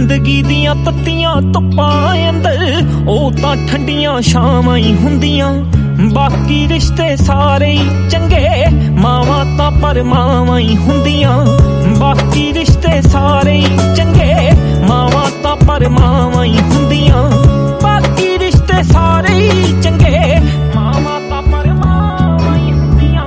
ਜ਼ਿੰਦਗੀ ਦੀਆਂ ਤੱਤੀਆਂ ਧੁੱਪਾਂ ਅੰਦਰ ਉਹ ਤਾਂ ਠੰਡੀਆਂ ਛਾਵਾਂ ਹੀ ਹੁੰਦੀਆਂ। ਬਾਕੀ ਰਿਸ਼ਤੇ ਸਾਰੇ ਹੀ ਚੰਗੇ, ਮਾਵਾਂ ਤਾਂ ਪਰ ਮਾਵਾਂ ਹੀ ਹੁੰਦੀਆਂ। ਬਾਕੀ ਰਿਸ਼ਤੇ ਸਾਰੇ ਹੀ ਚੰਗੇ, ਮਾਵਾਂ ਤਾਂ ਪਰ ਮਾਵਾਂ ਹੀ ਹੁੰਦੀਆਂ। ਬਾਕੀ ਰਿਸ਼ਤੇ ਸਾਰੇ ਹੀ ਚੰਗੇ, ਮਾਵਾਂ ਤਾਂ ਪਰ ਮਾਵਾਂ ਹੀ ਹੁੰਦੀਆਂ।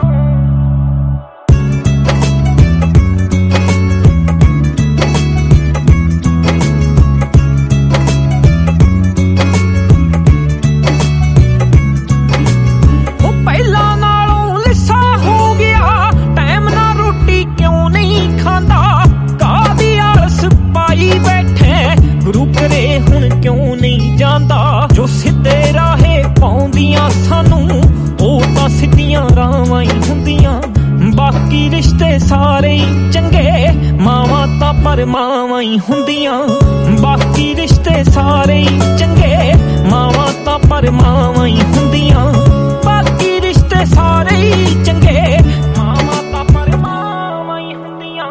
ਉਹ ਪਹਿਲਾਂ ਨਾਲੋਂ ਲਿੱਸਾ ਹੋ ਗਿਆ, ਟਾਈਮ ਨਾਲ ਰੋਟੀ ਕਿਉਂ ਨਹੀਂ ਖਾਂਦਾ। ਕਾਹਦੀ ਆਲਸ ਪਾਈ ਬੈਠੇ, ਗੁਰੂ ਘਰੇ ਹੁਣ ਕਿਉਂ ਨਹੀਂ ਜਾਂਦਾ। ਜੋ ਸਿੱਧੇ ਰਾਹੇ ਪਾਉਂਦੀਆਂ ਸਾਨੂੰ, ਉਹ ਤਾਂ ਸਿੱਧੀਆਂ ਰਾਹਾਂ ਹੀ ਹੁੰਦੀਆਂ। ਬਾਕੀ ਰਿਸ਼ਤੇ ਸਾਰੇ ਹੀ ਚੰਗੇ, ਮਾਵਾਂ ਤਾਂ ਪਰ ਮਾਵਾਂ ਹੀ ਹੁੰਦੀਆਂ। ਬਾਕੀ ਰਿਸ਼ਤੇ ਸਾਰੇ ਹੀ ਚੰਗੇ, ਮਾਵਾਂ ਤਾਂ ਪਰ ਮਾਵਾਂ ਹੀ ਹੁੰਦੀਆਂ। ਬਾਕੀ ਰਿਸ਼ਤੇ ਸਾਰੇ ਹੀ ਚੰਗੇ, ਮਾਵਾਂ ਤਾਂ ਪਰ ਮਾਵਾਂ ਹੀ ਹੁੰਦੀਆਂ।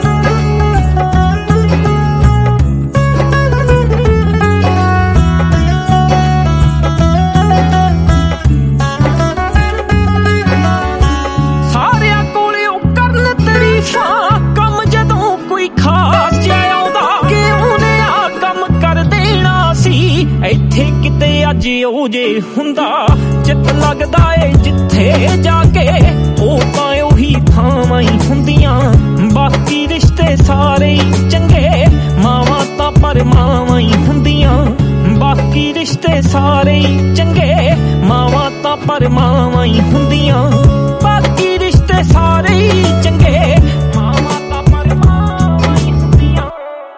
ਸਾਰਿਆਂ ਕੋਲੇ ਉਹ ਕਰਨ ਤਾਰੀਫਾਂ, ਕੰਮ ਜਦੋਂ ਕੋਈ ਖਾਸ ਜਿਹਾ ਆਉਂਦਾ ਕਿ ਉਹਨੇ ਆ ਕੰਮ ਕਰ ਦੇਣਾ ਸੀ। ਇੱਥੇ ਕਿਤੇ ਅੱਜ ਉਹ ਜੇ ਹੁੰਦਾ, ਚਿੱਤ ਲੱਗਦਾ ਏ ਜਿੱਥੇ ਜਾ ਕੇ, ਉਹ ਤਾਂ ਉਹੀ ਥਾਵਾਂ ਹੀ ਹੁੰਦੀਆਂ। ਬਾਕੀ ਰਿਸ਼ਤੇ ਸਾਰੇ ਹੀ ਚੰਗੇ, ਮਾਵਾਂ ਤਾਂ ਪਰ ਮਾਵਾਂ ਹੀ ਹੁੰਦੀਆਂ। ਬਾਕੀ ਰਿਸ਼ਤੇ ਸਾਰੇ ਹੀ ਚੰਗੇ, ਮਾਵਾਂ ਤਾਂ ਪਰ ਮਾਵਾਂ ਹੀ ਹੁੰਦੀਆਂ। ਬਾਕੀ ਰਿਸ਼ਤੇ ਸਾਰੇ ਹੀ ਚੰਗੇ, ਮਾਵਾਂ ਤਾਂ ਪਰ ਮਾਵਾਂ ਹੀ ਹੁੰਦੀਆਂ।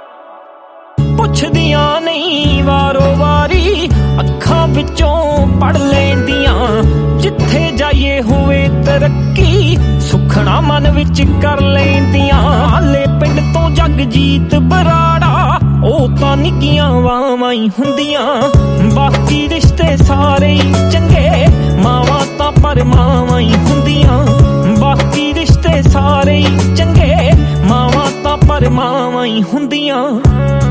ਪੁੱਛਦੀਆਂ ਨਹੀਂ ਵਾਰੋ ਵਾਰੀ, ਅੱਖਾਂ ਵਿੱਚੋਂ ਪੜ ਲੈਂਦੀਆਂ। ਜਿੱਥੇ ਜਾਈਏ ਹੋਵੇ ਤਰੱਕੀ, ਸੁਖਣਾ ਮਨ ਵਿੱਚ ਕਰ ਲੈਂਦੀਆਂ। ਹਾਲੇ ਪਿੰਡ ਤੋਂ ਜਗਜੀਤ ਬਰਾੜਾ, ਉਹ ਤਾਂ ਨਿੱਕੀਆਂ ਵਾਵਾਂ ਹੀ ਹੁੰਦੀਆਂ। ਬਾਕੀ ਰਿਸ਼ਤੇ ਸਾਰੇ ਹੀ ਚੰਗੇ, ਮਾਵਾਂ ਤਾਂ ਪਰ ਮਾਵਾਂ ਹੀ ਹੁੰਦੀਆਂ। ਬਾਕੀ ਰਿਸ਼ਤੇ ਸਾਰੇ ਹੀ ਚੰਗੇ, ਮਾਵਾਂ ਤਾਂ ਪਰ ਮਾਵਾਂ ਹੀ ਹੁੰਦੀਆਂ।